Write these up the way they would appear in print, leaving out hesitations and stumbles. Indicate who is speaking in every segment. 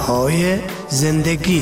Speaker 1: های زندگی.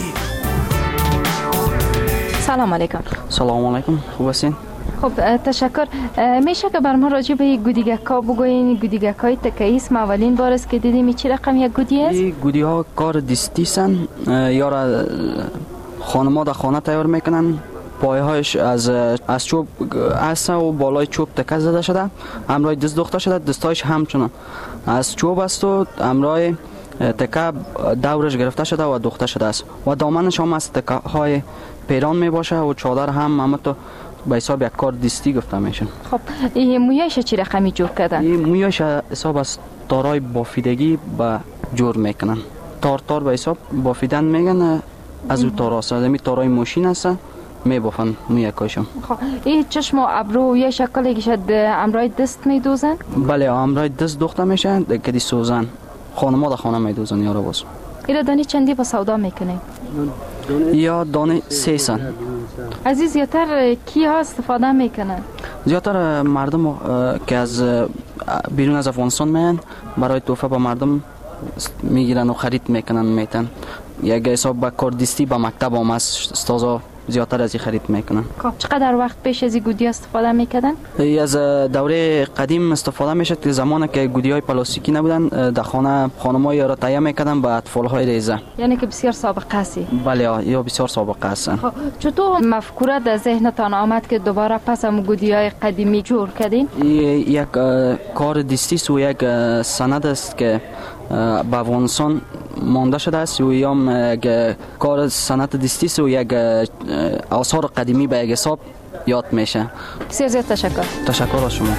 Speaker 2: سلام علیکم.
Speaker 3: سلام علیکم، خوب هستین؟
Speaker 2: خب تشکر. میشه که بر ما راجع به گودیگک‌ها بگوین؟ گودیگک‌های تکه‌ای است. اولین بار است که دیدیم. چه رقم یک گودی است؟
Speaker 3: این گودی ها کار دستی سن، یا را خانم‌ها در خانه تیار میکنن. پایهایش از چوب است و بالای چوب تکه زده شده، همراه دست دوخته شده. دستایش همچنان از چوب است و همراه تکه دورش گرفته شده و دوخته شده است و دامنش هم از تکه های پیران می باشه و چادر هم همه به حساب یک کار دستی گفته میشه.
Speaker 2: خب این مویایش چه رقمی جور کردن؟
Speaker 3: این مویایش حساب از تارای بافیدگی به جور میکنن. تار به حساب بافیدن میگن. از اون تار است، می تارای ماشین است میبافن مویکاشم.
Speaker 2: خب این چشم و ابرو یه شکلی که امرای دست میدوزن؟
Speaker 3: بله، امرای دست دوخته میشه که دی سوزن. خانم‌ها در خانه میدوزن یارو باز.
Speaker 2: اینا دانی چندی با سودا میکنه؟
Speaker 3: یا دانه 3 سن.
Speaker 2: از این زیادتر کی ها استفاده میکنن؟
Speaker 3: زیادتر مردم که از بیرون از افغانستان میان برای تحفه به مردم میگیرن و خرید میکنن میتن. یک حساب با کار دستی با مکتب هم استازا زیادتر از این خرید میکنن.
Speaker 2: خب چقدر وقت پیش از این گودی استفاده میکردن؟
Speaker 3: از دوره قدیم استفاده میشد که زمانی که گودی های پلاستیکی نبودن در خانم‌ها را تهیه میکردن به اطفال های ریزه.
Speaker 2: یعنی که بسیار سابقه است.
Speaker 3: بله، یا بسیار سابقه هستن.
Speaker 2: خب چطور مفکوره در ذهنتان آمد که دوباره پس هم گودی های قدیمی جور کردین؟
Speaker 3: یک کار دستی است و یک سند است که به افغانستان مانده شده است و یا یک کار سنت دستی است و یک آثار قدیمی به یک حساب یاد میشه.
Speaker 2: بسیار زیاد تشکر.
Speaker 3: تشکر از شما.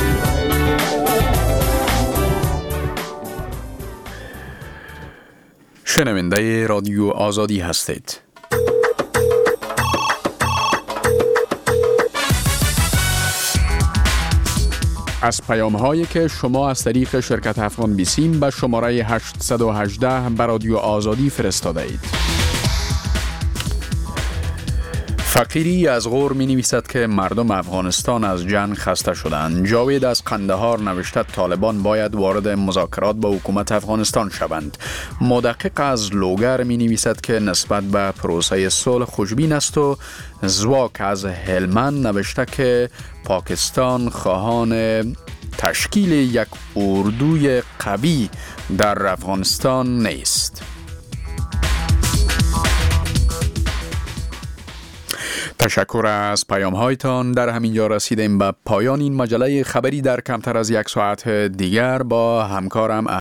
Speaker 4: شنونده رادیو آزادی هستید. از پیام هایی که شما از طریق شرکت افغان بیسیم به شماره 818 به رادیو آزادی فرستاده اید. فقیری از غور می نویسد که مردم افغانستان از جنگ خسته شدند. جاوید از قندهار نوشته طالبان باید وارد مذاکرات با حکومت افغانستان شوند. مدقق از لوگر می نویسد که نسبت به پروسه صلح خوشبین است و زواک از هلمند نوشته که پاکستان خواهان تشکیل یک اردوی قوی در افغانستان نیست. تشکر از پیام هایتان. در همینجا رسیدیم به پایان این مجله خبری در کمتر از یک ساعت دیگر با همکارم